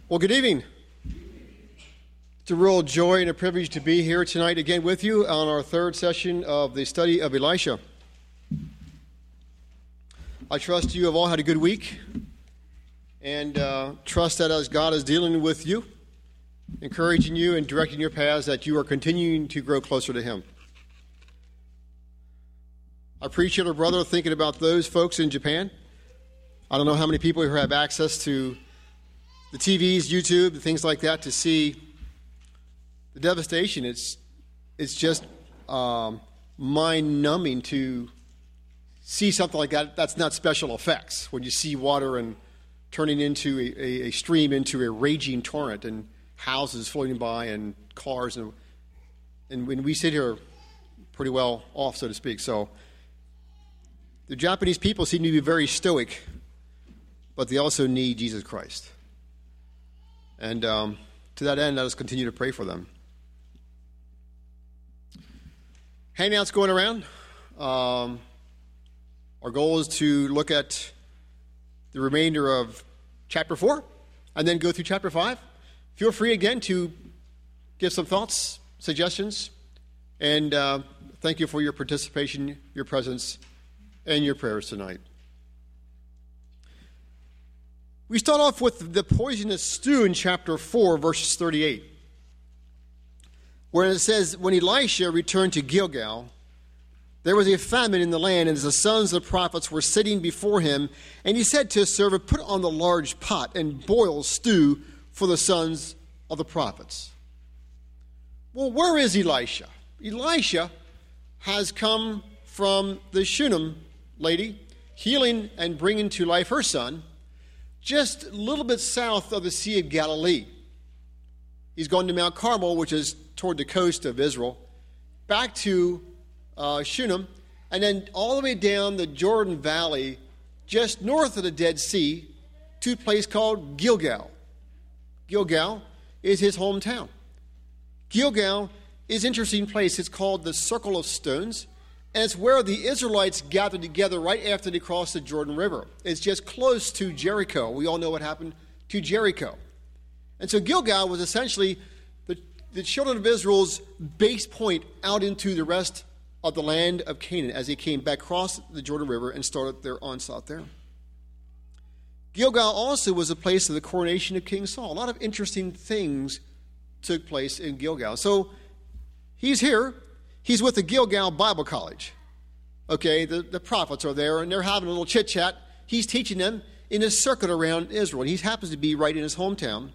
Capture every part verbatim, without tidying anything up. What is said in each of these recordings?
Well, good evening. It's a real joy and a privilege to be here tonight again with you on our third session of the study of Elisha. I trust you have all had a good week, and uh, trust that as God is dealing with you, encouraging you and directing your paths, that you are continuing to grow closer to Him. I appreciate our brother thinking about those folks in Japan. I don't know how many people who have access to the T Vs, YouTube, things like that, to see the devastation. It's it's just um, mind-numbing to see something like that. That's not special effects. When you see water and turning into a, a, a stream into a raging torrent, and houses floating by, and cars, and and when we sit here pretty well off, so to speak. So the Japanese people seem to be very stoic, but they also need Jesus Christ. And um, to that end, let us continue to pray for them. Hangouts going around. Um, our goal is to look at the remainder of chapter four and then go through chapter five. Feel free again to give some thoughts, suggestions, and uh, thank you for your participation, your presence, and your prayers tonight. We start off with the poisonous stew in chapter four, verses thirty-eight, where it says, when Elisha returned to Gilgal, there was a famine in the land, and the sons of the prophets were sitting before him, and he said to his servant, put on the large pot and boil stew for the sons of the prophets. Well, where is Elisha? Elisha has come from the Shunem lady, healing and bringing to life her son, just a little bit south of the Sea of Galilee. He's gone to Mount Carmel, which is toward the coast of Israel, back to uh, Shunem, and then all the way down the Jordan Valley, just north of the Dead Sea, to a place called Gilgal. Gilgal is his hometown. Gilgal is an interesting place. It's called the Circle of Stones, and it's where the Israelites gathered together right after they crossed the Jordan River. It's just close to Jericho. We all know what happened to Jericho. And so Gilgal was essentially the, the children of Israel's base point out into the rest of the land of Canaan as they came back across the Jordan River and started their onslaught there. Gilgal also was a place of the coronation of King Saul. A lot of interesting things took place in Gilgal. So he's here. He's with the Gilgal Bible College. Okay, the, the prophets are there, and they're having a little chit-chat. He's teaching them in a circuit around Israel. He happens to be right in his hometown.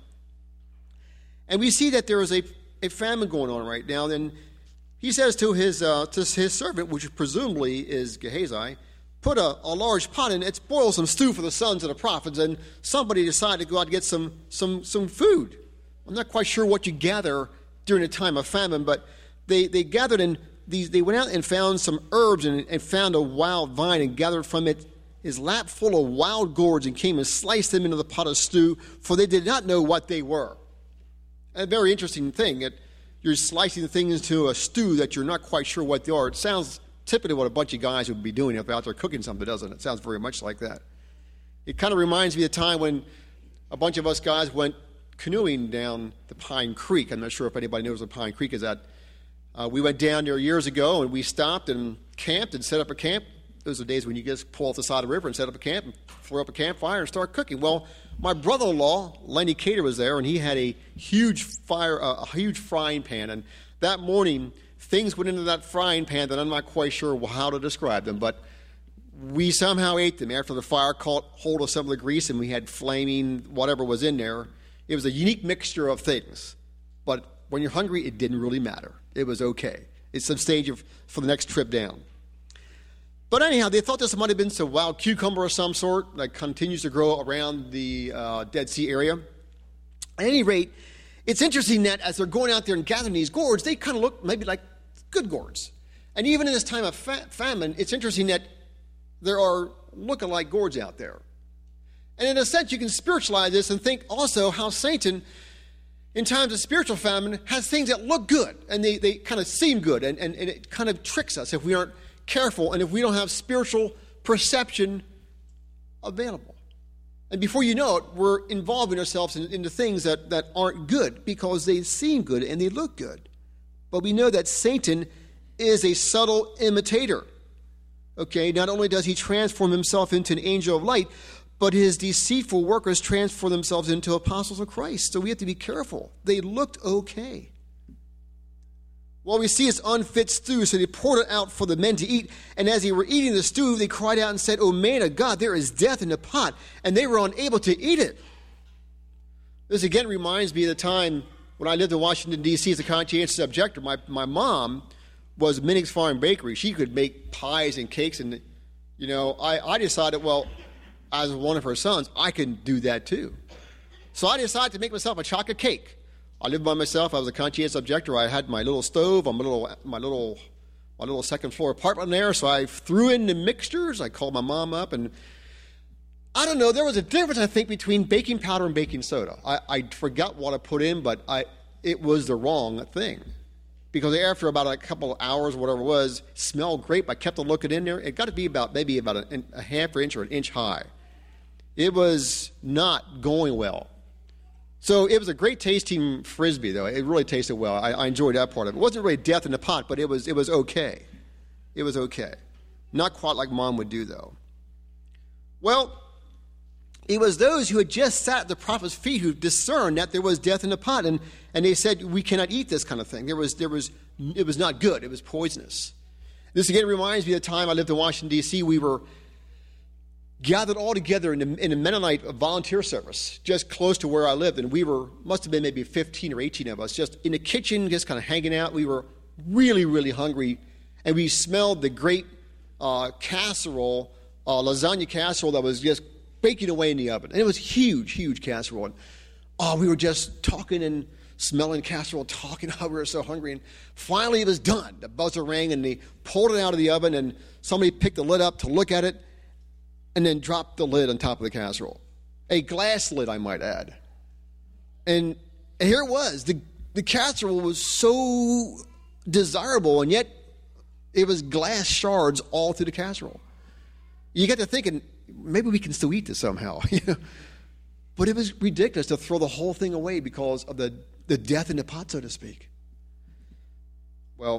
And we see that there is a, a famine going on right now. And he says to his uh, to his servant, which presumably is Gehazi, put a, a large pot in it, boil some stew for the sons of the prophets. And somebody decided to go out and get some, some, some food. I'm not quite sure what you gather during a time of famine, but They they gathered in these. They went out and found some herbs and, and found a wild vine and gathered from it his lap full of wild gourds and came and sliced them into the pot of stew, for they did not know what they were. A very interesting thing that you're slicing things into a stew that you're not quite sure what they are. It sounds typically what a bunch of guys would be doing if they're out there cooking something, doesn't it? It sounds very much like that. It kind of reminds me of the time when a bunch of us guys went canoeing down the Pine Creek. I'm not sure if anybody knows where Pine Creek is at. Uh, we went down there years ago, and we stopped and camped and set up a camp. Those are the days when you just pull off the side of the river and set up a camp and throw up a campfire and start cooking. Well, my brother-in-law, Lenny Cater, was there, and he had a huge fire, uh, a huge frying pan. And that morning, things went into that frying pan that I'm not quite sure how to describe them, but we somehow ate them after the fire caught hold of some of the grease, and we had flaming whatever was in there. It was a unique mixture of things, but when you're hungry, it didn't really matter. It was okay. It's some stage of, for the next trip down. But anyhow, they thought this might have been some wild cucumber of some sort that continues to grow around the uh, Dead Sea area. At any rate, it's interesting that as they're going out there and gathering these gourds, they kind of look maybe like good gourds. And even in this time of fa- famine, it's interesting that there are look-alike gourds out there. And in a sense, you can spiritualize this and think also how Satan, in times of spiritual famine, has things that look good, and they, they kind of seem good, and, and, and it kind of tricks us if we aren't careful and if we don't have spiritual perception available. And before you know it, we're involving ourselves in, into things that, that aren't good because they seem good and they look good. But we know that Satan is a subtle imitator. Okay, not only does he transform himself into an angel of light, but his deceitful workers transform themselves into apostles of Christ. So we have to be careful. They looked okay. Well, we see it's unfit stew, so they poured it out for the men to eat. And as they were eating the stew, they cried out and said, "O man of God, there is death in the pot." And they were unable to eat it. This again reminds me of the time when I lived in Washington, D C as a conscientious objector. My, my mom was Minnick's Farm Bakery. She could make pies and cakes. And, you know, I, I decided, well, as one of her sons, I can do that too. So I decided to make myself a chocolate cake. I lived by myself. I was a conscientious objector. I had my little stove on my little, my little, my little second floor apartment there. So I threw in the mixtures. I called my mom up, and I don't know. There was a difference, I think, between baking powder and baking soda. I, I forgot what I put in, but I it was the wrong thing, because after about a couple of hours, whatever it was, it smelled great. But I kept on looking in there. It got to be about maybe about a, a half inch or an inch high. It was not going well. So it was a great tasting Frisbee, though. It really tasted well. I, I enjoyed that part of it. It wasn't really death in the pot, but it was it was okay. It was okay. Not quite like Mom would do, though. Well, it was those who had just sat at the prophet's feet who discerned that there was death in the pot, and, and they said, "We cannot eat this kind of thing." There was there was it was not good. It was poisonous. This again reminds me of the time I lived in Washington, D C We were gathered all together in a, in a Mennonite volunteer service just close to where I lived, and we were, must have been maybe fifteen or eighteen of us, just in the kitchen, just kind of hanging out. We were really, really hungry, and we smelled the great uh, casserole, uh, lasagna casserole that was just baking away in the oven. And it was huge, huge casserole. And oh, we were just talking and smelling casserole, talking how we were so hungry, and finally it was done. The buzzer rang, and they pulled it out of the oven, and somebody picked the lid up to look at it, and then dropped the lid on top of the casserole. A glass lid, I might add. And here it was. The, the casserole was so desirable, and yet it was glass shards all through the casserole. You get to thinking, maybe we can still eat this somehow. But it was ridiculous to throw the whole thing away because of the, the death in the pot, so to speak. Well,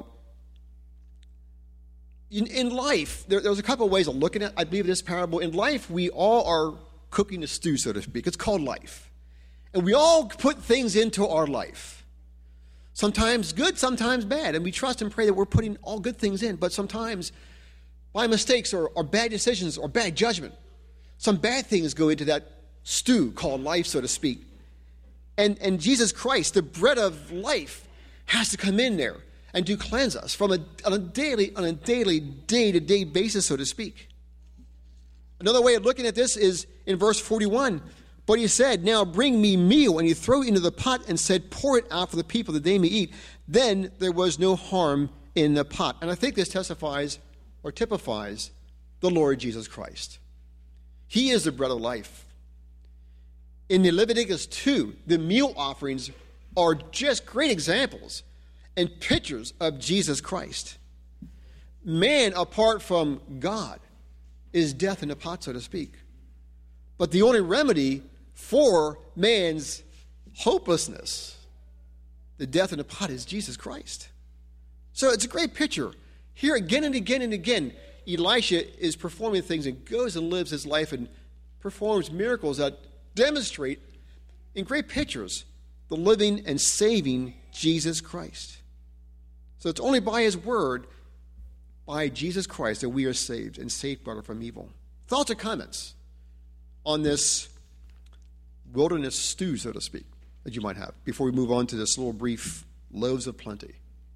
In, in life, there, there's a couple of ways of looking at, I believe, this parable. In life, we all are cooking a stew, so to speak. It's called life. And we all put things into our life. Sometimes good, sometimes bad. And we trust and pray that we're putting all good things in. But sometimes, by mistakes or, or bad decisions or bad judgment, some bad things go into that stew called life, so to speak. And, and Jesus Christ, the bread of life, has to come in there and do cleanse us from a, on a daily, on a daily, day-to-day basis, so to speak. Another way of looking at this is in verse forty-one. But he said, "Now bring me meal," and he threw it into the pot and said, "Pour it out for the people that they may eat." Then there was no harm in the pot. And I think this testifies or typifies the Lord Jesus Christ. He is the bread of life. In Leviticus two, the meal offerings are just great examples and pictures of Jesus Christ. Man, apart from God, is death in the pot, so to speak. But the only remedy for man's hopelessness, the death in the pot, is Jesus Christ. So it's a great picture. Here again and again and again, Elisha is performing things and goes and lives his life and performs miracles that demonstrate in great pictures the living and saving Jesus Christ. So it's only by his word, by Jesus Christ, that we are saved and safeguarded from evil. Thoughts or comments on this wilderness stew, so to speak, that you might have before we move on to this little brief loaves of plenty?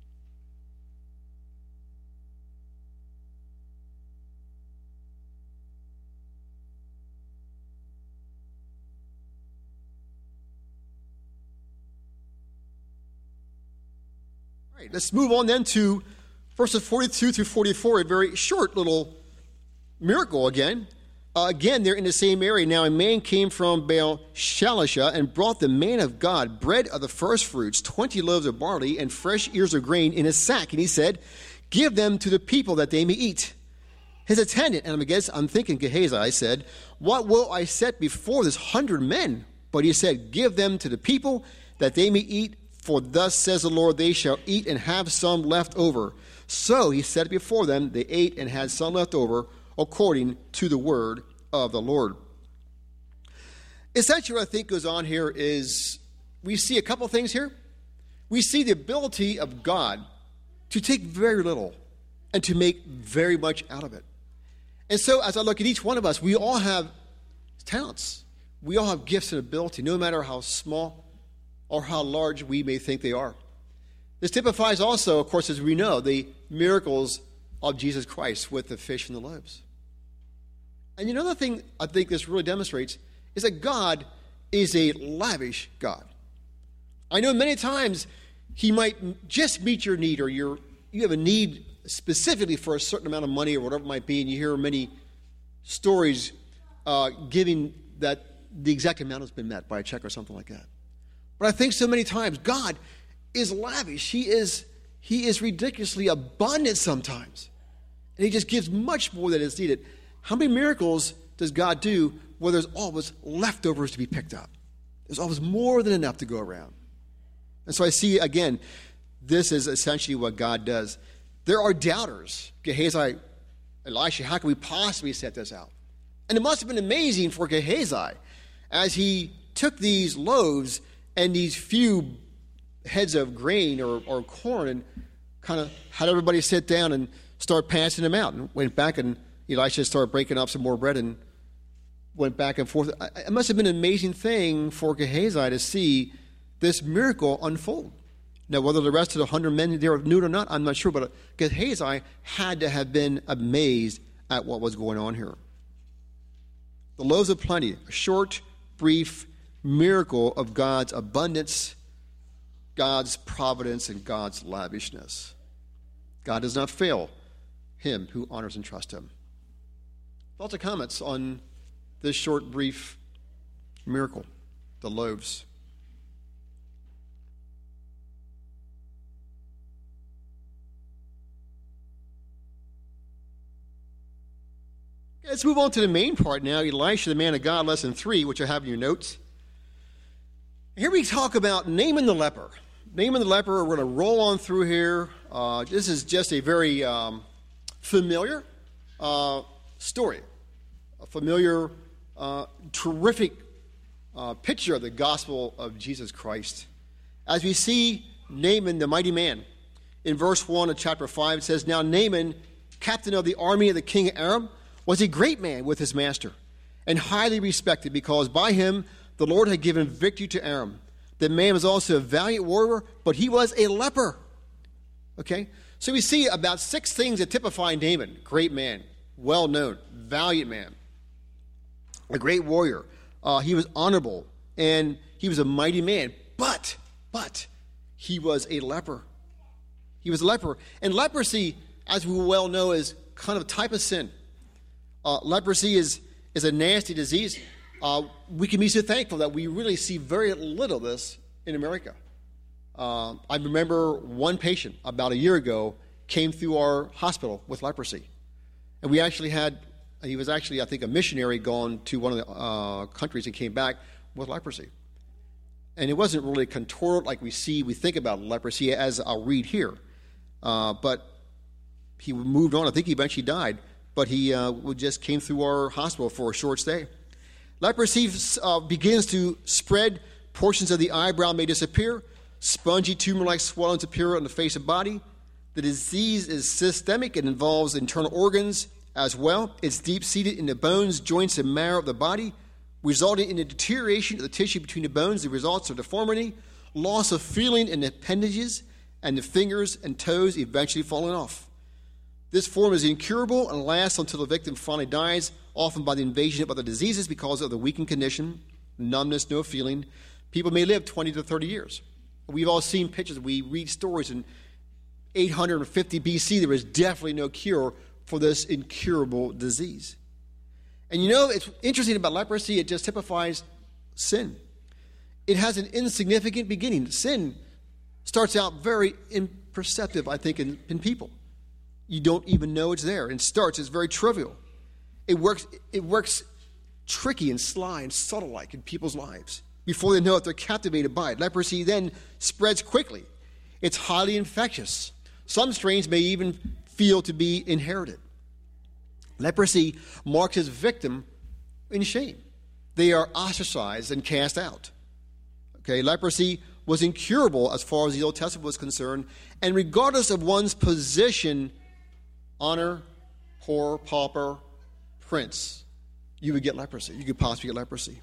Let's move on then to verses forty-two through forty-four, a very short little miracle again. Uh, again, they're in the same area. Now, a man came from Baal Shalisha and brought the man of God bread of the first fruits, twenty loaves of barley, and fresh ears of grain in a sack. And he said, "Give them to the people that they may eat." His attendant, and I guess I'm thinking Gehazi, said, "What will I set before this hundred men?" But he said, "Give them to the people, that they may eat. For thus says the Lord, they shall eat and have some left over." So he set it before them. They ate and had some left over, according to the word of the Lord. Essentially, what I think goes on here is we see a couple things here. We see the ability of God to take very little and to make very much out of it. And so as I look at each one of us, we all have talents. We all have gifts and ability, no matter how small or how large we may think they are. This typifies also, of course, as we know, the miracles of Jesus Christ with the fish and the loaves. And another thing I think this really demonstrates is that God is a lavish God. I know many times he might just meet your need, or your, you have a need specifically for a certain amount of money or whatever it might be, and you hear many stories uh, giving that the exact amount has been met by a check or something like that. But I think so many times God is lavish. He is, he is ridiculously abundant sometimes. And he just gives much more than is needed. How many miracles does God do where there's always leftovers to be picked up? There's always more than enough to go around. And so I see, again, this is essentially what God does. There are doubters. Gehazi, Elisha, how can we possibly set this out? And it must have been amazing for Gehazi as he took these loaves and these few heads of grain or, or corn and kind of had everybody sit down and start passing them out. And went back, and Elisha started breaking up some more bread and went back and forth. It must have been an amazing thing for Gehazi to see this miracle unfold. Now, whether the rest of the hundred men there knew it or not, I'm not sure, but Gehazi had to have been amazed at what was going on here. The loaves of plenty, a short, brief miracle of God's abundance, God's providence, and God's lavishness. God does not fail him who honors and trusts him. Thoughts or comments on this short, brief miracle, the loaves? Let's move on to the main part now, Elisha, the man of God, lesson three, which I have in your notes. Here we talk about Naaman the leper. Naaman the leper, we're going to roll on through here. Uh, this is just a very um, familiar uh, story, a familiar, uh, terrific uh, picture of the gospel of Jesus Christ. As we see Naaman, the mighty man, in verse one of chapter five, it says, "Now Naaman, captain of the army of the king of Aram, was a great man with his master, and highly respected, because by him the Lord had given victory to Aram. The man was also a valiant warrior, but he was a leper." Okay? So we see about six things that typify Naaman. Great man, well-known, valiant man, a great warrior. Uh, he was honorable, and he was a mighty man. But, but, he was a leper. He was a leper. And leprosy, as we well know, is kind of a type of sin. Uh, leprosy is, is a nasty disease. Uh, we can be so thankful that we really see very little of this in America. Uh, I remember one patient about a year ago came through our hospital with leprosy. And we actually had, he was actually, I think, a missionary gone to one of the uh, countries and came back with leprosy. And it wasn't really contorted like we see, we think about leprosy, as I'll read here. Uh, but he moved on. I think he eventually died. But he uh, just came through our hospital for a short stay. Leprosy uh, begins to spread. Portions of the eyebrow may disappear. Spongy tumor-like swellings appear on the face and body. The disease is systemic. It involves internal organs as well. It's deep-seated in the bones, joints, and marrow of the body, resulting in a deterioration of the tissue between the bones. The results are deformity, loss of feeling in the appendages, and the fingers and toes eventually falling off. This form is incurable and lasts until the victim finally dies, often by the invasion of other diseases because of the weakened condition, numbness, no feeling. People may live twenty to thirty years. We've all seen pictures. We read stories in eight hundred fifty B C. There was definitely no cure for this incurable disease. And you know, it's interesting about leprosy, it just typifies sin. It has an insignificant beginning. Sin starts out very imperceptible, I think, in, in people. you don't even know it's there. And it starts, it's very trivial. It works, it works tricky and sly and subtle-like in people's lives. Before they know it, they're captivated by it. Leprosy then spreads quickly. It's highly infectious. Some strains may even feel to be inherited. Leprosy marks its victim in shame. They are ostracized and cast out. Okay, leprosy was incurable as far as the Old Testament was concerned, and regardless of one's position, honor, poor, pauper, prince, you would get leprosy. You could possibly get leprosy.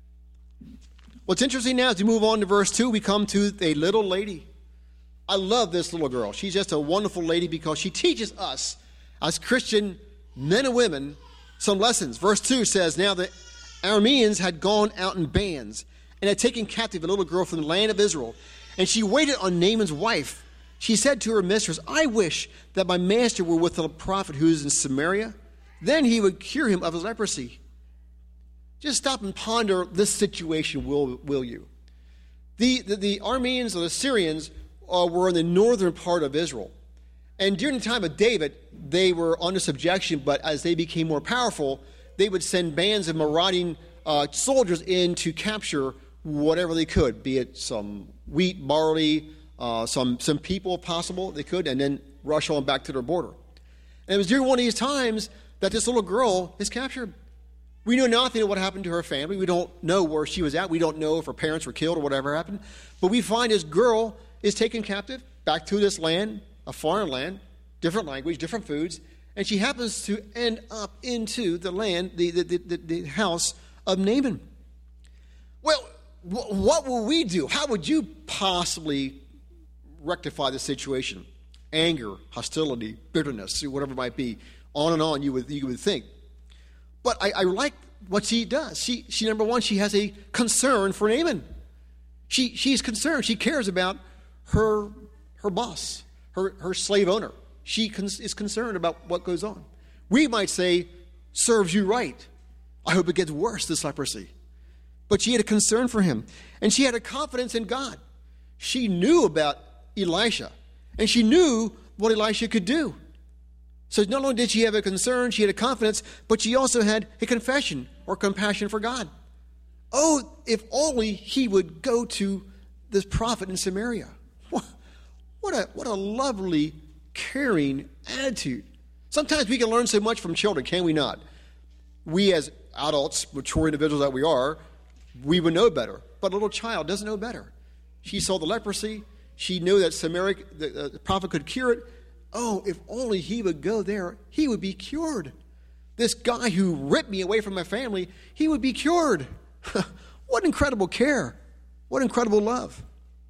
What's interesting now, as we move on to verse two, we come to a little lady. I love this little girl. She's just a wonderful lady because she teaches us, as Christian men and women, some lessons. Verse two says, now the Arameans had gone out in bands and had taken captive a little girl from the land of Israel. And she waited on Naaman's wife. She said to her mistress, I wish that my master were with the prophet who is in Samaria. Then he would cure him of his leprosy. Just stop and ponder this situation, will, will you? The, the, the Arameans or the Syrians uh, were in the northern part of Israel. And during the time of David, they were under subjection, but as they became more powerful, they would send bands of marauding uh, soldiers in to capture whatever they could, be it some wheat, barley, uh, some, some people if possible, they could, and then rush on back to their border. And it was during one of these times that this little girl is captured. We know nothing of what happened to her family. We don't know where she was at. We don't know if her parents were killed or whatever happened. But we find this girl is taken captive back to this land, a foreign land, different language, different foods, and she happens to end up into the land, the, the, the, the house of Naaman. Well, wh- what will we do? How would you possibly rectify the situation? Anger, hostility, bitterness, whatever it might be, on and on you would, you would think. But I, I like what she does. She, she, number one, she has a concern for Naaman. She, she's concerned. She cares about her, her boss, her, her slave owner. She con- is concerned about what goes on. We might say, serves you right. I hope it gets worse, this leprosy. But she had a concern for him. And she had a confidence in God. She knew about Elisha. And she knew what Elisha could do. So not only did she have a concern, she had a confidence, but she also had a confession or compassion for God. Oh, if only he would go to this prophet in Samaria. What, what, a, what a lovely, caring attitude. Sometimes we can learn so much from children, can we not? We as adults, mature individuals that we are, we would know better. But a little child doesn't know better. She saw the leprosy. She knew that Samaria, the, uh, the prophet could cure it. Oh, if only he would go there, he would be cured. This guy who ripped me away from my family, he would be cured. What incredible care. What incredible love.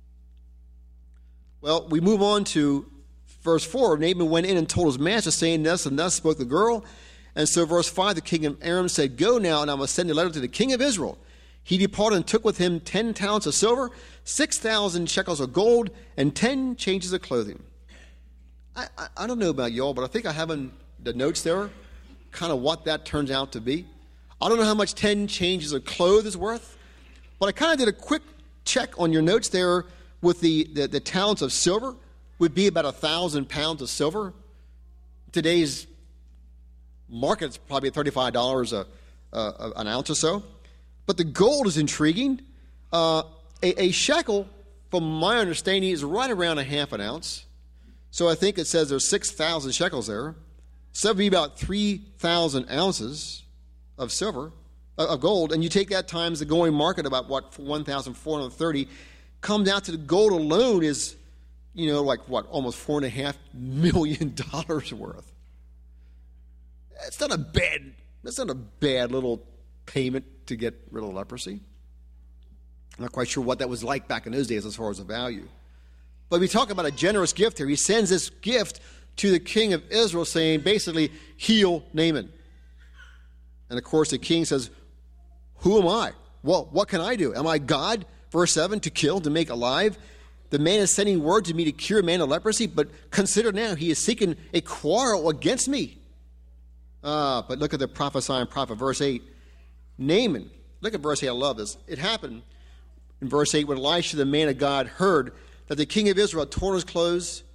Well, we move on to verse four. Naaman went in and told his master, saying, thus and thus spoke the girl. And so verse five, the king of Aram said, go now, and I must send a letter to the king of Israel. He departed and took with him ten talents of silver, six thousand shekels of gold, and ten changes of clothing. I, I, I don't know about y'all, but I think I have in the notes there kind of what that turns out to be. I don't know how much ten changes of clothes is worth, but I kind of did a quick check on your notes there with the, the, the talents of silver would be about a thousand pounds of silver. Today's market is probably thirty-five dollars a, a, an ounce or so. But the gold is intriguing. Uh, a, a shekel, from my understanding, is right around a half an ounce. So I think it says there's six thousand shekels there. So that would be about three thousand ounces of silver, uh, of gold. And you take that times the going market, about, what, one thousand four hundred thirty, comes out to the gold alone is, you know, like, what, almost four and a half million dollars worth. That's not a bad, that's not a bad little payment to get rid of leprosy. I'm not quite sure what that was like back in those days as far as the value. But we talk about a generous gift here. He sends this gift to the king of Israel saying, basically, heal Naaman. And of course, the king says, who am I? Well, what can I do? Am I God, verse seven, to kill, to make alive? The man is sending word to me to cure a man of leprosy, but consider now, he is seeking a quarrel against me. Ah, but look at the prophesying prophet, verse eight. Naaman, look at verse eight, I love this. It happened in verse eight when Elisha, the man of God, heard that the king of Israel had torn his clothes,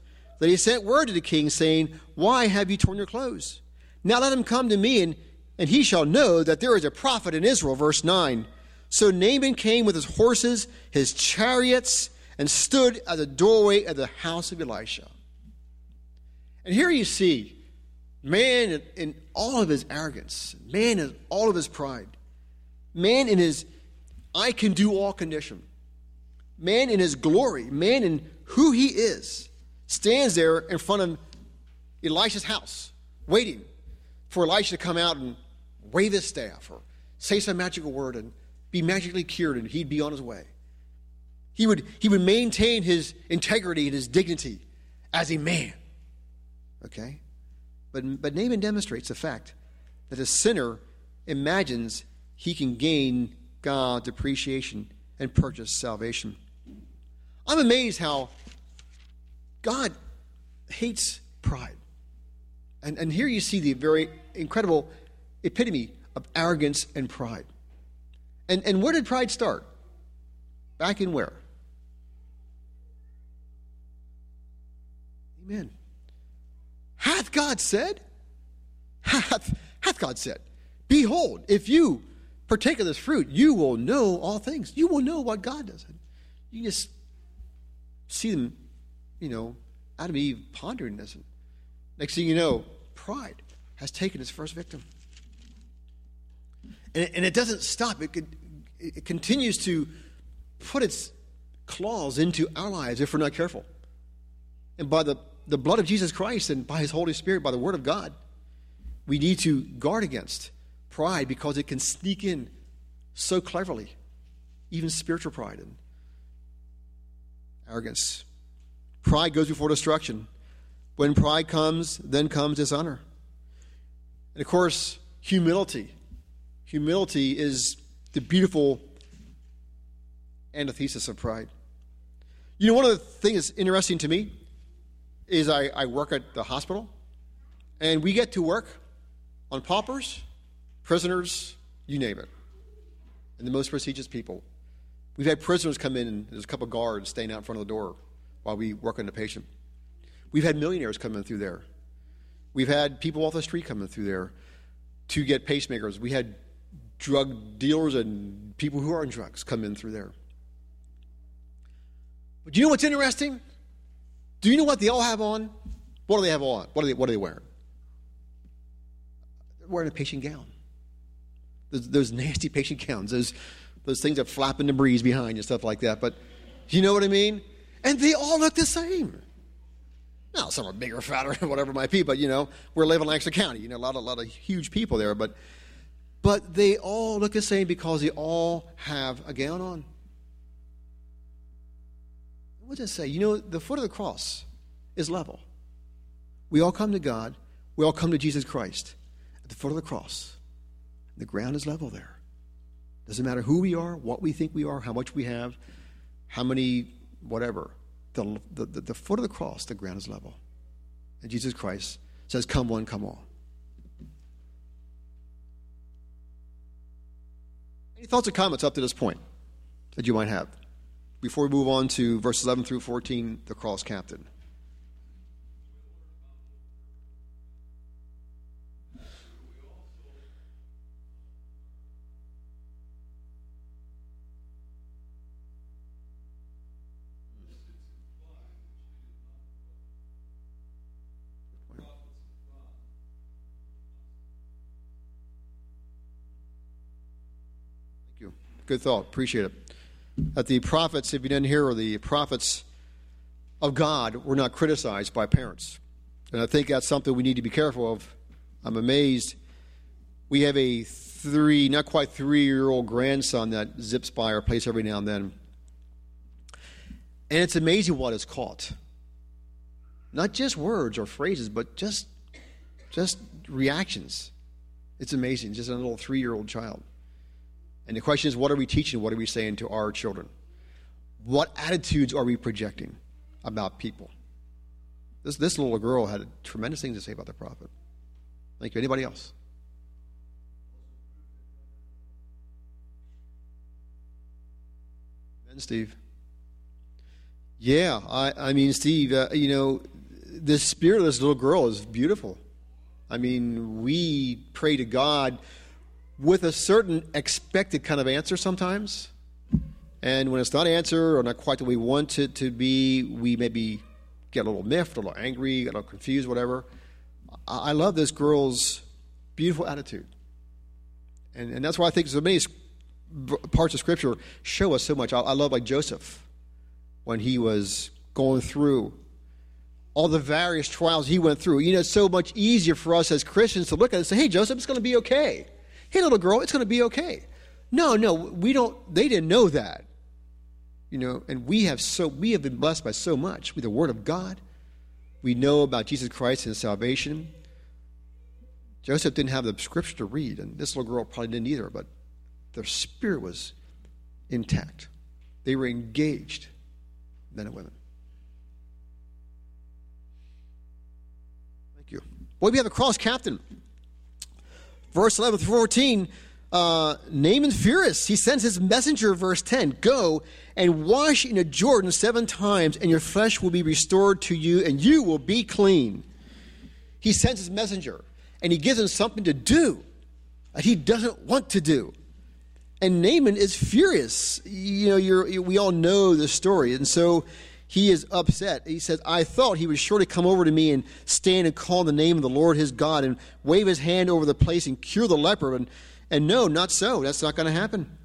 that he sent word to the king, saying, Why have you torn your clothes? Now let him come to me, and, and he shall know that there is a prophet in Israel. Verse nine. So Naaman came with his horses, his chariots, and stood at the doorway of the house of Elisha. And here you see man in, in all of his arrogance, man in all of his pride, man in his I can do all condition, man in his glory, man in who he is, stands there in front of Elisha's house, waiting for Elisha to come out and wave his staff or say some magical word and be magically cured, and he'd be on his way. He would, he would maintain his integrity and his dignity as a man. Okay? But, but Naaman demonstrates the fact that a sinner imagines he can gain God's appreciation and purchase salvation. I'm amazed how God hates pride. And, and here you see the very incredible epitome of arrogance and pride. And, and where did pride start? Back in where? Amen. Hath God said? Hath, hath God said? Behold, if you partake of this fruit, you will know all things. You will know what God does. You just see them, you know, Adam and Eve pondering this. And next thing you know, pride has taken its first victim. And it, and it doesn't stop. It, could, it continues to put its claws into our lives if we're not careful. And by the, the blood of Jesus Christ and by his Holy Spirit, by the word of God, we need to guard against pride because it can sneak in so cleverly, even spiritual pride and arrogance. Pride goes before destruction. When pride comes, then comes dishonor. And of course, humility. Humility is the beautiful antithesis of pride. You know, one of the things that's interesting to me is I, I work at the hospital, and we get to work on paupers, prisoners, you name it, and the most prestigious people. We've had prisoners come in, and there's a couple of guards staying out in front of the door while we work on the patient. We've had millionaires come in through there. We've had people off the street coming through there to get pacemakers. We had drug dealers and people who are on drugs come in through there. But do you know what's interesting? Do you know what they all have on? What do they have on? What are they, what are they wearing? They're wearing a patient gown. Those, those nasty patient gowns, those, those things that flap in the breeze behind and stuff like that. But you know what I mean? And they all look the same. Now, some are bigger, fatter, whatever it might be, but, you know, we're living in Lancaster County. You know, a lot, a lot of huge people there. But, but they all look the same because they all have a gown on. What does it say? You know, the foot of the cross is level. We all come to God. We all come to Jesus Christ at the foot of the cross. The ground is level there. Doesn't matter who we are, what we think we are, how much we have, how many, whatever. The, the, the foot of the cross, the ground is level. And Jesus Christ says, come one, come all. Any thoughts or comments up to this point that you might have before we move on to verses eleven through fourteen, the cross captain? Good thought. Appreciate it. That the prophets, if you didn't hear, are the prophets of God were not criticized by parents. And I think that's something we need to be careful of. I'm amazed. We have a three, not quite three-year-old grandson that zips by our place every now and then. And it's amazing what is caught. Not just words or phrases, but just, just reactions. It's amazing. Just a little three-year-old child. And the question is, what are we teaching? What are we saying to our children? What attitudes are we projecting about people? This, this little girl had tremendous things to say about the prophet. Thank you. Anybody else? Amen, Steve. Yeah, I, I mean, Steve, uh, you know, the spirit of this little girl is beautiful. I mean, we pray to God with a certain expected kind of answer sometimes. And when it's not answered or not quite the way we want it to be, we maybe get a little miffed, a little angry, a little confused, whatever. I love this girl's beautiful attitude. And, and that's why I think so many parts of Scripture show us so much. I, I love like Joseph when he was going through all the various trials he went through. You know, it's so much easier for us as Christians to look at it and say, hey, Joseph, it's going to be okay. Hey, little girl, it's going to be okay. No, no, we don't, they didn't know that. You know, and we have so, we have been blessed by so much with the Word of God. We know about Jesus Christ and His salvation. Joseph didn't have the Scripture to read, and this little girl probably didn't either, but their spirit was intact. They were engaged, men and women. Thank you. Boy, we have a cross captain. Verse eleven through fourteen, uh, Naaman furious. He sends his messenger, verse ten, go and wash in a Jordan seven times, and your flesh will be restored to you, and you will be clean. He sends his messenger, and he gives him something to do that he doesn't want to do. And Naaman is furious. You know, you're, we all know the story. And so he is upset. He says, I thought he would surely come over to me and stand and call the name of the Lord his God and wave his hand over the place and cure the leper. And, and no, not so. That's not going to happen.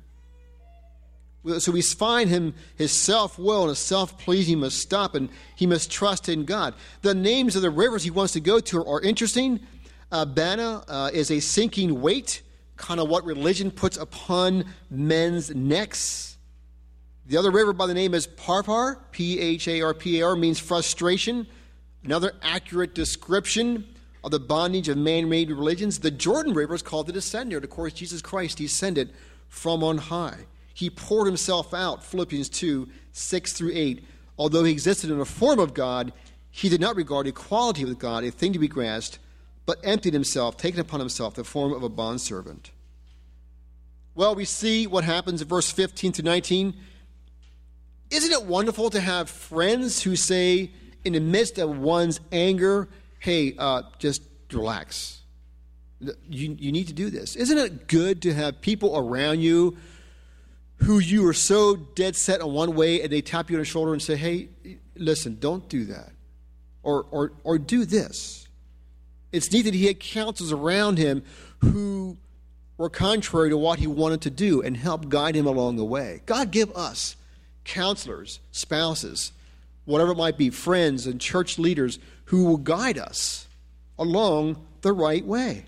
So we find him, his self-will and his self-pleasing must stop, and he must trust in God. The names of the rivers he wants to go to are interesting. Uh, Bana uh, is a sinking weight, kind of what religion puts upon men's necks. The other river by the name is Parpar, P H A R P A R, means frustration. Another accurate description of the bondage of man-made religions. The Jordan River is called the Descender. Of course, Jesus Christ descended from on high. He poured himself out, Philippians two, six through eight. Although he existed in the form of God, he did not regard equality with God a thing to be grasped, but emptied himself, taking upon himself the form of a bondservant. Well, we see what happens in verse fifteen through nineteen. Isn't it wonderful to have friends who say, in the midst of one's anger, hey, uh, just relax. You, you need to do this. Isn't it good to have people around you who you are so dead set on one way, and they tap you on the shoulder and say, hey, listen, don't do that. Or, or, or do this. It's neat that he had counselors around him who were contrary to what he wanted to do and helped guide him along the way. God give us counselors, spouses, whatever it might be, friends and church leaders who will guide us along the right way.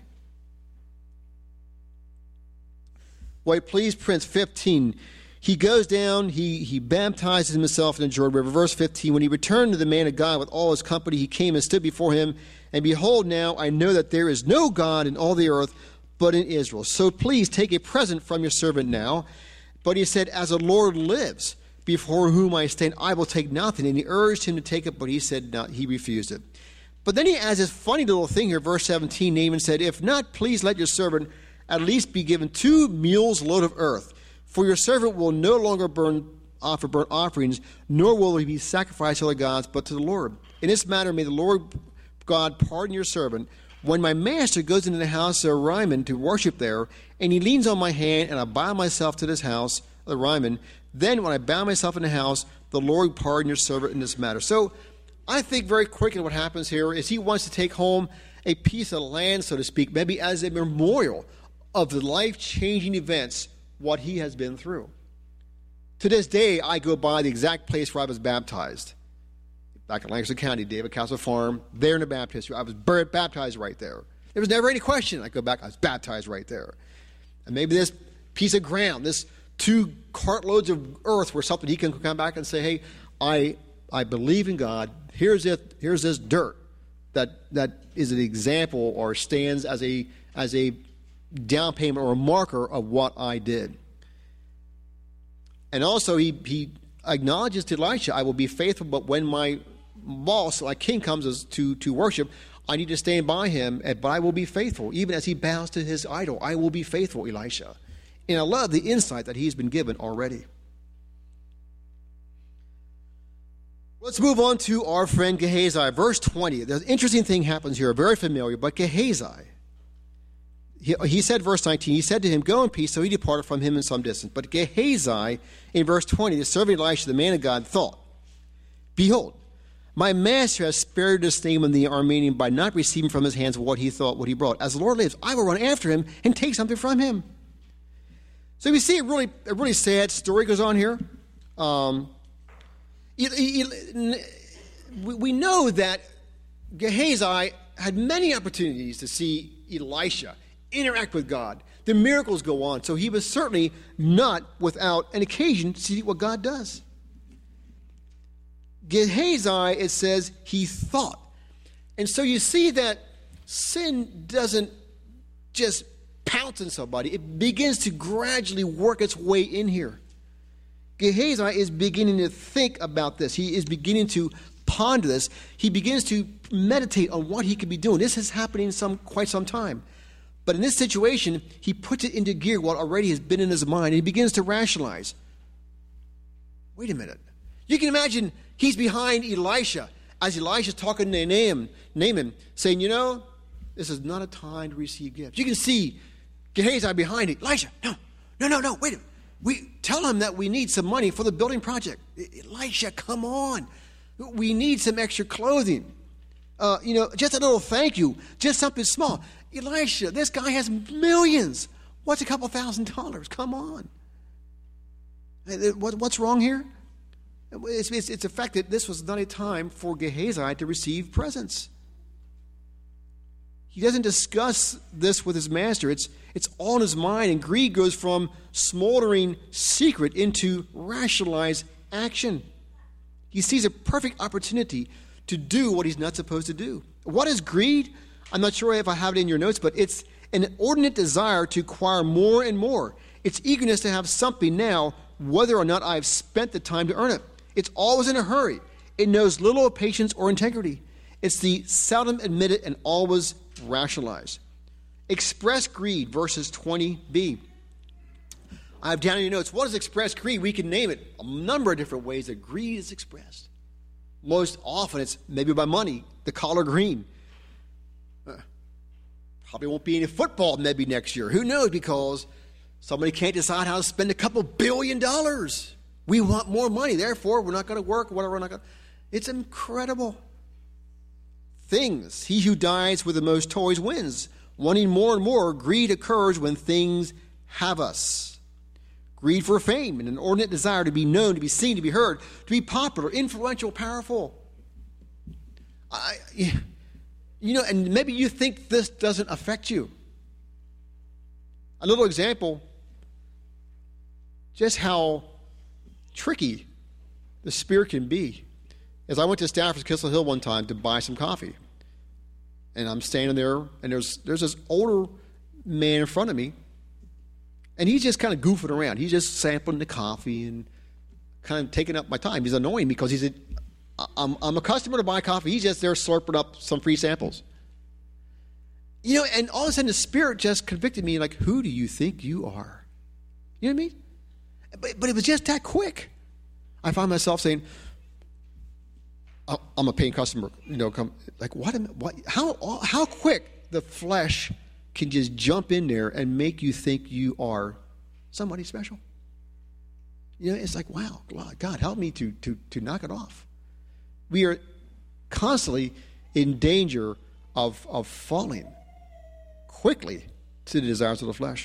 Well, please, Prince, fifteen. He goes down, he, he baptizes himself in the Jordan River. Verse fifteen, when he returned to the man of God with all his company, he came and stood before him. And behold, now I know that there is no God in all the earth but in Israel. So please take a present from your servant now. But he said, as the Lord lives, before whom I stand, I will take nothing. And he urged him to take it, but he said not. He refused it. But then he adds this funny little thing here, verse seventeen. Naaman said, if not, please let your servant at least be given two mules load of earth. For your servant will no longer burn offer burnt offerings, nor will he be sacrificed to other gods, but to the Lord. In this matter, may the Lord God pardon your servant. When my master goes into the house of Rimmon to worship there, and he leans on my hand, and I bow myself to this house of the Rimmon, then when I bow myself in the house, the Lord pardon your servant in this matter. So I think very quickly what happens here is he wants to take home a piece of land, so to speak, maybe as a memorial of the life-changing events, what he has been through. To this day, I go by the exact place where I was baptized. Back in Lancaster County, David Castle Farm, there in the baptistry. I was baptized right there. There was never any question. I go back, I was baptized right there. And maybe this piece of ground, this two cartloads of earth were something he can come back and say, hey, I I believe in God. Here's it, here's this dirt that that is an example or stands as a as a down payment or a marker of what I did. And also he he acknowledges to Elisha, I will be faithful, but when my boss, like king, comes to, to worship, I need to stand by him, but I will be faithful. Even as he bows to his idol, I will be faithful, Elisha. And I love the insight that he's been given already. Well, Let's move on to our friend Gehazi, verse twenty. The interesting thing happens here, very familiar, but Gehazi, he, he said, verse nineteen, he said to him, go in peace, so he departed from him in some distance. But Gehazi, in verse twenty, the servant Elisha, the man of God, thought, behold, my master has spared this name of the Aramean by not receiving from his hands what he thought, what he brought. As the Lord lives, I will run after him and take something from him. So we see a really, a really sad story goes on here. Um, we know that Gehazi had many opportunities to see Elisha interact with God. The miracles go on. So he was certainly not without an occasion to see what God does. Gehazi, it says, he thought. And so you see that sin doesn't just pounce on somebody. It begins to gradually work its way in here. Gehazi is beginning to think about this. He is beginning to ponder this. He begins to meditate on what he could be doing. This is happening some quite some time. But in this situation, he puts it into gear what already has been in his mind, and he begins to rationalize. Wait a minute. You can imagine he's behind Elisha as Elisha's talking to Naaman, Naaman, saying, you know, this is not a time to receive gifts. You can see Gehazi behind it. Elisha, no, no, no, no, wait a minute. We tell him that we need some money for the building project. Elisha, come on. We need some extra clothing. Uh, you know, just a little thank you, just something small. Elisha, this guy has millions. What's a couple thousand dollars? Come on. What's wrong here? It's, it's, it's the fact that this was not a time for Gehazi to receive presents. He doesn't discuss this with his master. It's, it's all in his mind, and greed goes from smoldering secret into rationalized action. He sees a perfect opportunity to do what he's not supposed to do. What is greed? I'm not sure if I have it in your notes, but it's an inordinate desire to acquire more and more. It's eagerness to have something now, whether or not I've spent the time to earn it. It's always in a hurry. It knows little of patience or integrity. It's the seldom admitted and always rationalized. Express greed, verses twenty b. I have down in your notes, what is express greed? We can name it a number of different ways that greed is expressed. Most often it's maybe by money, the collard green. Uh, probably won't be any football maybe next year. Who knows? Because somebody can't decide how to spend a couple billion dollars. We want more money, therefore we're not going to work, whatever we're not going to. It's incredible. Things. He who dies with the most toys wins. Wanting more and more, greed occurs when things have us. Greed for fame, an inordinate desire to be known, to be seen, to be heard, to be popular, influential, powerful. I, you know, and maybe you think this doesn't affect you. A little example, just how tricky the spirit can be. As I went to Stafford's Kissel Hill one time to buy some coffee, and I'm standing there, and there's there's this older man in front of me, and he's just kind of goofing around. He's just sampling the coffee and kind of taking up my time. He's annoying because he's a, I'm, I'm a customer to buy coffee. He's just there slurping up some free samples. You know, and all of a sudden the Spirit just convicted me, like, who do you think you are? You know what I mean? But, but it was just that quick. I found myself saying, I'm a paying customer, you know, come, like, what, am, what, how, how quick the flesh can just jump in there and make you think you are somebody special. You know, it's like, wow, God, help me to, to, to knock it off. We are constantly in danger of, of falling quickly to the desires of the flesh.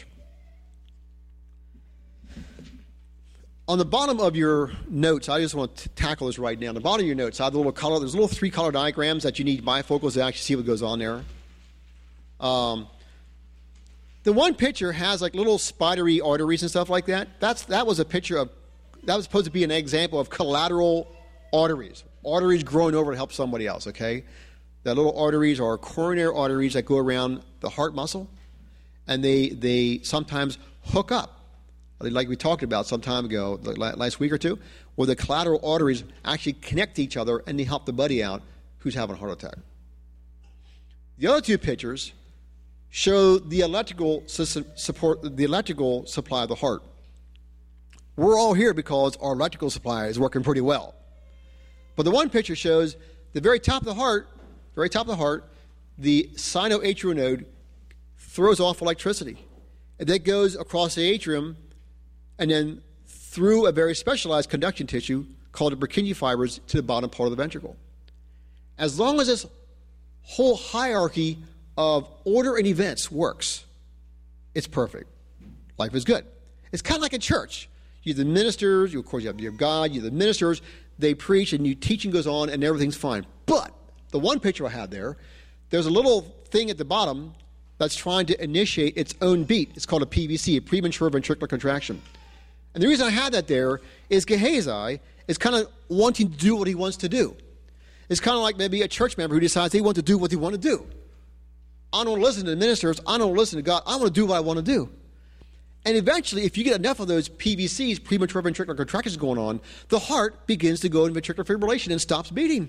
On the bottom of your notes, I just want to tackle this right now. On the bottom of your notes, I have the little color. There's little three color diagrams that you need bifocals to actually see what goes on there. Um, the one picture has like little spidery arteries and stuff like that. That's that was a picture of that was supposed to be an example of collateral arteries. Arteries growing over to help somebody else. Okay, the little arteries are coronary arteries that go around the heart muscle, and they they sometimes hook up. Like we talked about some time ago, last week or two, where the collateral arteries actually connect to each other and they help the buddy out who's having a heart attack. The other two pictures show the electrical system support, the electrical supply of the heart. We're all here because our electrical supply is working pretty well. But the one picture shows the very top of the heart, very top of the heart, the sinoatrial node throws off electricity. And that goes across the atrium and then through a very specialized conduction tissue called the Purkinje fibers to the bottom part of the ventricle. As long as this whole hierarchy of order and events works, it's perfect. Life is good. It's kind of like a church. You have the ministers, you, of course you have your God, you have the ministers, they preach and you teaching goes on and everything's fine. But the one picture I had there, there's a little thing at the bottom that's trying to initiate its own beat. It's called a P V C, a premature ventricular contraction. And the reason I had that there is Gehazi is kind of wanting to do what he wants to do. It's kind of like maybe a church member who decides they want to do what they want to do. I don't want to listen to the ministers. I don't want to listen to God. I want to do what I want to do. And eventually, if you get enough of those P V Cs, premature ventricular contractions going on, the heart begins to go into ventricular fibrillation and stops beating.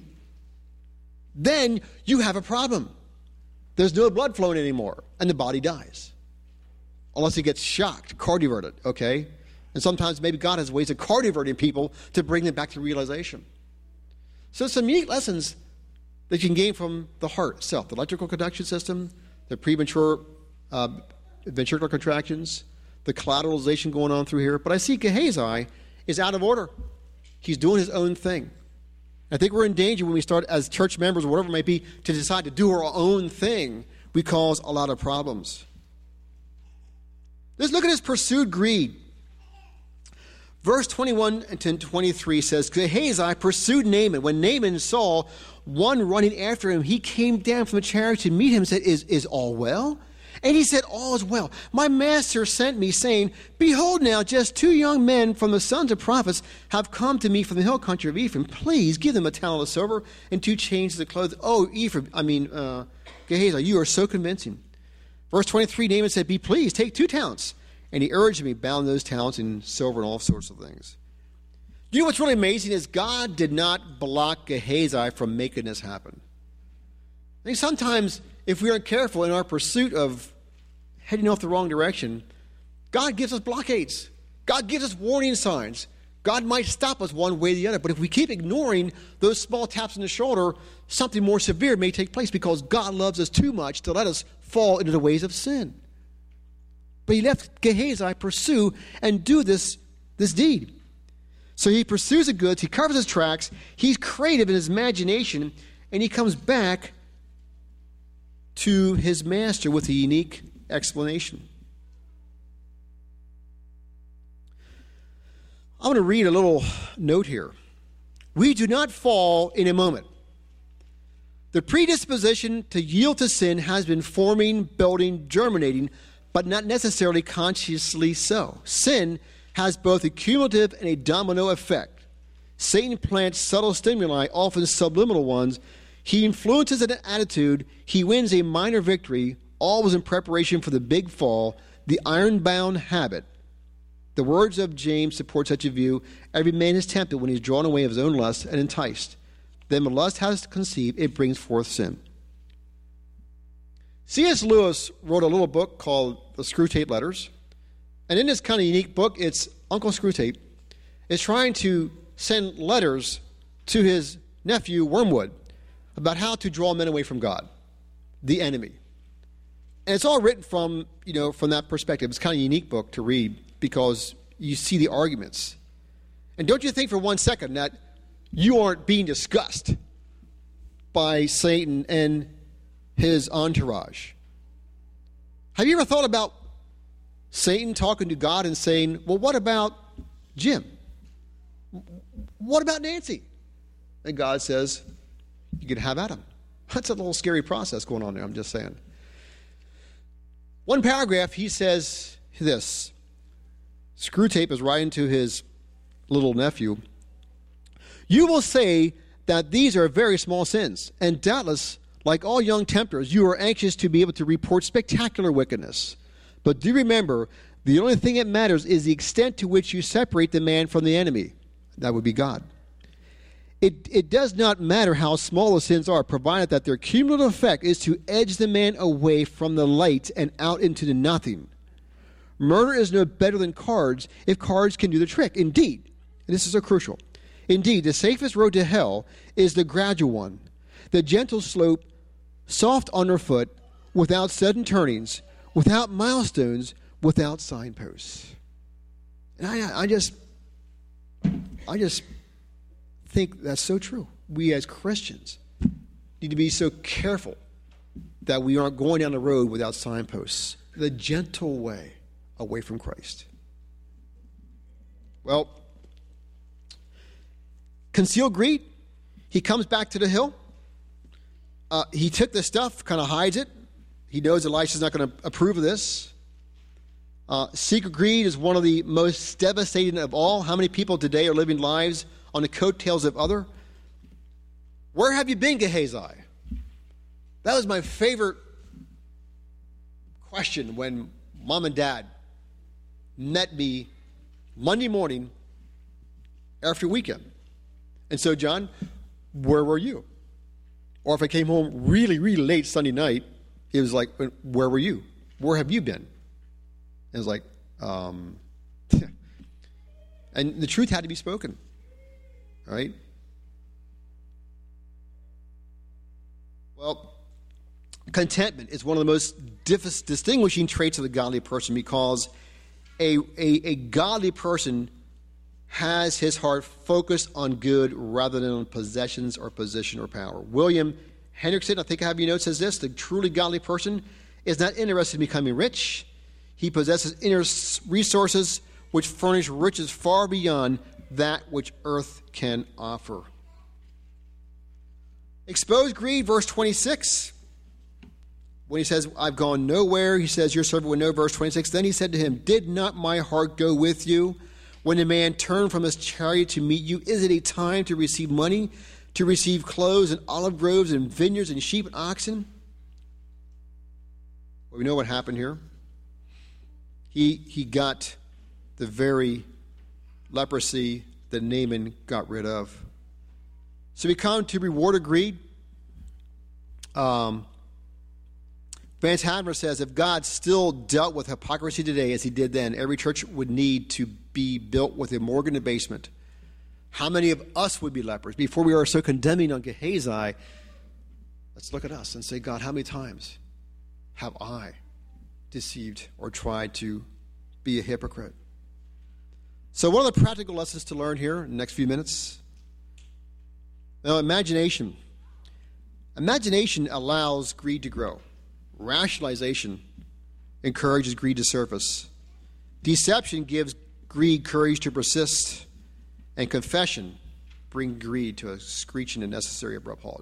Then you have a problem. There's no blood flowing anymore, and the body dies. Unless it gets shocked, cardioverted, okay? And sometimes maybe God has ways of cardioverting people to bring them back to realization. So some unique lessons that you can gain from the heart itself, the electrical conduction system, the premature uh, ventricular contractions, the collateralization going on through here. But I see Gehazi is out of order. He's doing his own thing. I think we're in danger when we start as church members or whatever it might be to decide to do our own thing. We cause a lot of problems. Let's look at his pursued greed. Verse twenty-one and twenty-three says, Gehazi pursued Naaman. When Naaman saw one running after him, he came down from the chariot to meet him and said, Is, is all well? And he said, all is well. My master sent me, saying, Behold now, just two young men from the sons of prophets have come to me from the hill country of Ephraim. Please give them a talent of silver and two changes of clothes. Oh, Ephraim, I mean, uh, Gehazi, you are so convincing. Verse twenty-three, Naaman said, Be pleased, take two talents. And he urged me, bound those talents in silver and all sorts of things. You know what's really amazing is God did not block Gehazi from making this happen. I think sometimes if we aren't careful in our pursuit of heading off the wrong direction, God gives us blockades. God gives us warning signs. God might stop us one way or the other, but if we keep ignoring those small taps on the shoulder, something more severe may take place because God loves us too much to let us fall into the ways of sin. But he left Gehazi pursue and do this, this deed. So he pursues the goods, he covers his tracks, he's creative in his imagination, and he comes back to his master with a unique explanation. I'm going to read a little note here. We do not fall in a moment. The predisposition to yield to sin has been forming, building, germinating, but not necessarily consciously so. Sin has both a cumulative and a domino effect. Satan plants subtle stimuli, often subliminal ones. He influences an attitude. He wins a minor victory, always in preparation for the big fall, the iron-bound habit. The words of James support such a view. Every man is tempted when he is drawn away of his own lust and enticed. Then when lust has conceived, it brings forth sin. C S Lewis wrote a little book called The Screwtape Letters. And in this kind of unique book, it's Uncle Screwtape is trying to send letters to his nephew, Wormwood, about how to draw men away from God, the enemy. And it's all written from, you know, from that perspective. It's kind of a unique book to read because you see the arguments. And don't you think for one second that you aren't being discussed by Satan and his entourage. Have you ever thought about Satan talking to God and saying, well, what about Jim? What about Nancy? And God says, you can have at him. That's a little scary process going on there, I'm just saying. One paragraph, he says this. Screwtape is writing to his little nephew. You will say that these are very small sins, and doubtless, like all young tempters, you are anxious to be able to report spectacular wickedness. But do remember, the only thing that matters is the extent to which you separate the man from the enemy. That would be God. It, it does not matter how small the sins are, provided that their cumulative effect is to edge the man away from the light and out into the nothing. Murder is no better than cards if cards can do the trick. Indeed, and this is so crucial, Indeed, the safest road to hell is the gradual one, the gentle slope, soft underfoot, without sudden turnings, without milestones, without signposts. And I, I just, I just think that's so true. We as Christians need to be so careful that we aren't going down the road without signposts. The gentle way away from Christ. Well, concealed greed. He comes back to the hill. Uh, he took the stuff, kind of hides it. He knows Elisha's not going to approve of this. Uh, secret greed is one of the most devastating of all. How many people today are living lives on the coattails of other? Where have you been, Gehazi? That was my favorite question when mom and dad met me Monday morning after weekend. And so, John, where were you? Or if I came home really, really late Sunday night, it was like, where were you? Where have you been? It was like, um, and the truth had to be spoken, right? Well, contentment is one of the most diff- distinguishing traits of the godly person, because a, a, a godly person has his heart focused on good rather than on possessions or position or power. William Hendrickson, I think I have your notes, says this: the truly godly person is not interested in becoming rich. He possesses inner resources which furnish riches far beyond that which earth can offer. Expose greed, verse twenty-six. When he says, I've gone nowhere, he says, your servant would know, verse twenty-six. Then he said to him, did not my heart go with you when the man turned from his chariot to meet you? Is it a time to receive money, to receive clothes and olive groves and vineyards and sheep and oxen? Well, we know what happened here. He, he got the very leprosy that Naaman got rid of. So we come to reward greed. Um, Vance Havner says, if God still dealt with hypocrisy today as he did then, every church would need to be built with a morgue in the basement. How many of us would be lepers? Before we are so condemning on Gehazi, let's look at us and say, God, how many times have I deceived or tried to be a hypocrite? So what are the practical lessons to learn here in the next few minutes? Now, imagination. Imagination allows greed to grow. Rationalization encourages greed to surface. Deception gives greed courage to persist. And confession brings greed to a screeching and necessary abrupt halt.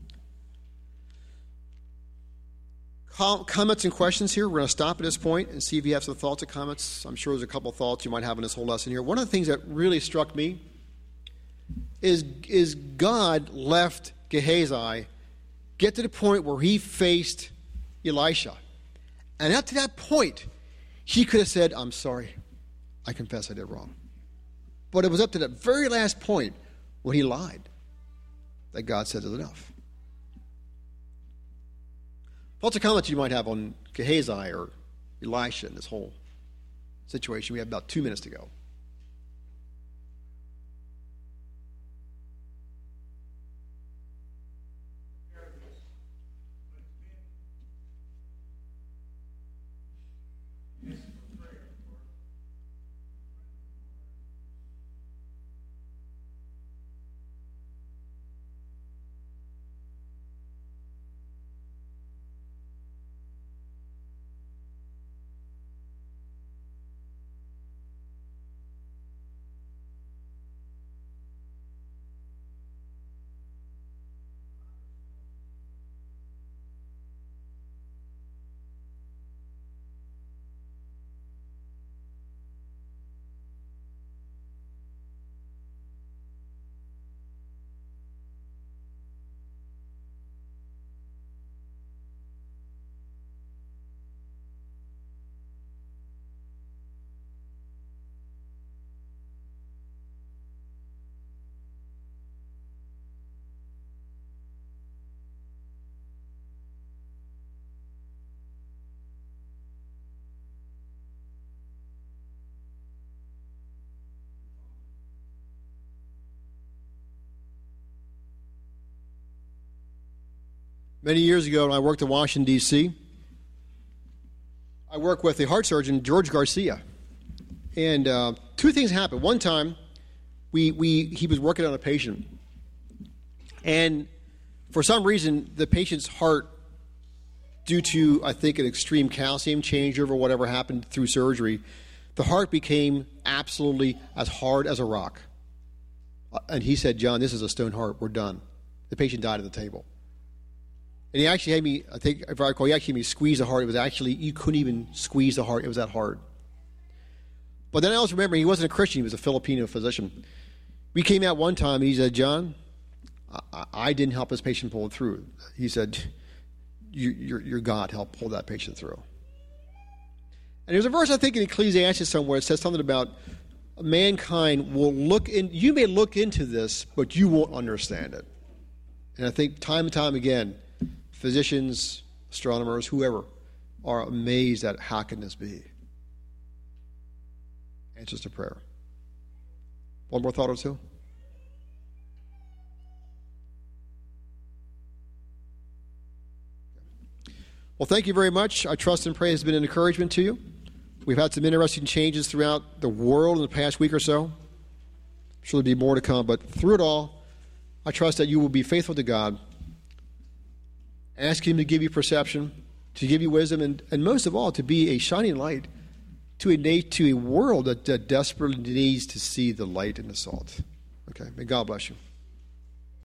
Comments and questions here. We're going to stop at this point and see if you have some thoughts or comments. I'm sure there's a couple of thoughts you might have in this whole lesson here. One of the things that really struck me is, is God left Gehazi get to the point where he faced Elisha. And up to that point, he could have said, I'm sorry. I confess I did wrong. But it was up to that very last point when he lied that God said is enough. Thoughts or comments you might have on Gehazi or Elisha in this whole situation? We have about two minutes to go. Many years ago, when I worked in Washington, D C, I worked with the heart surgeon, George Garcia. And uh, two things happened. One time, we, we he was working on a patient. And for some reason, the patient's heart, due to, I think, an extreme calcium changeover or whatever happened through surgery, the heart became absolutely as hard as a rock. And he said, John, this is a stone heart. We're done. The patient died at the table. And he actually had me, I think, if I recall, he actually had me squeeze the heart. It was actually, you couldn't even squeeze the heart. It was that hard. But then I also remember he wasn't a Christian. He was a Filipino physician. We came out one time and he said, John, I, I didn't help this patient pull it through. He said, you, your, your God helped pull that patient through. And there's a verse, I think, in Ecclesiastes somewhere. It says something about mankind will look in, you may look into this, but you won't understand it. And I think time and time again, physicians, astronomers, whoever, are amazed at how can this be. Answers to prayer. One more thought or two? Well, thank you very much. I trust and pray it's been an encouragement to you. We've had some interesting changes throughout the world in the past week or so. I'm sure there'll be more to come, but through it all, I trust that you will be faithful to God. Ask Him to give you perception, to give you wisdom, and, and most of all, to be a shining light to a, to a world that, that desperately needs to see the light and the salt. Okay, may God bless you.